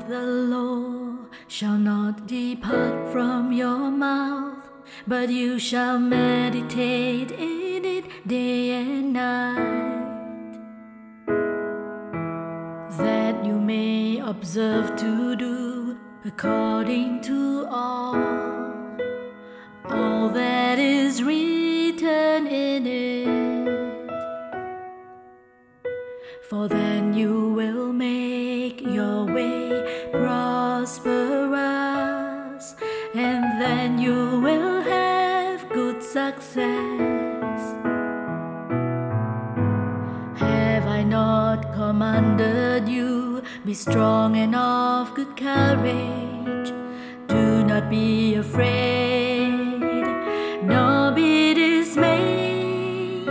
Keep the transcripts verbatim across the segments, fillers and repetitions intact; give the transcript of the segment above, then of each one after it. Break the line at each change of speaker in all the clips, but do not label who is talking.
of the law shall not depart from your mouth, but you shall meditate in it day and night, that you may observe to do according to all, all that is written in it. For then you will make your way prosperous, and then you will have good success. Have I not commanded you? Be strong and of good courage. Do not be afraid, nor be dismayed.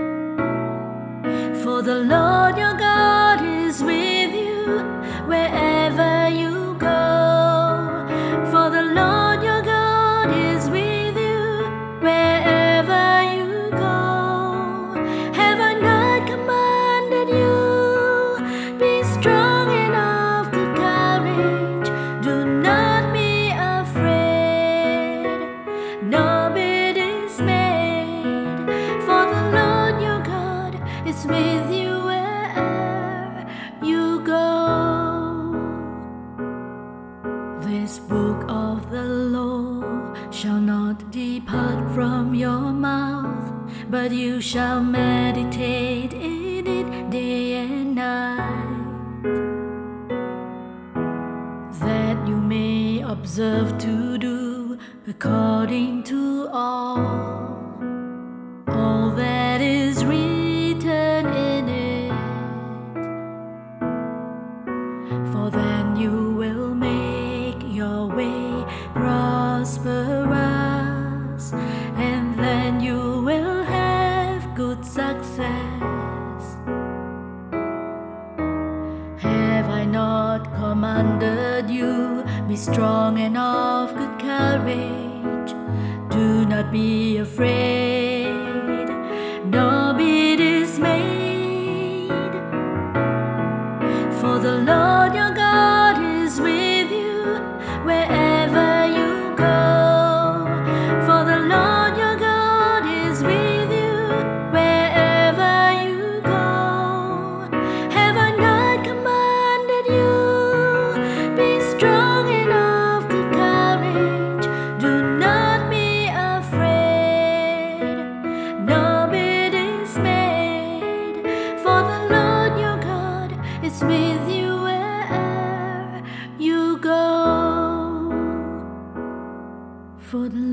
For the Lord your God is with you wherever you go. For the Lord your God is with you wherever you go. Have I not commanded you? Be strong and of good courage. Do not be afraid, nor be dismayed. For the Lord your God is with you wherever you go. This book of the law shall not depart from your mouth, but you shall meditate in it day and night, that you may observe to do according to all, all that is written in it. For then you will make your way prosperous, and then you will have good success. Have I not commanded you? Be strong and of good courage. Do not be afraid, nor be dismayed. For the Lord your God is with you wherever you go. For the Lord your God is with you wherever you go. Have I not commanded you? Be strong and of good courage. Do not be afraid, nor be dismayed. For the Lord your God is with you wherever you go. For the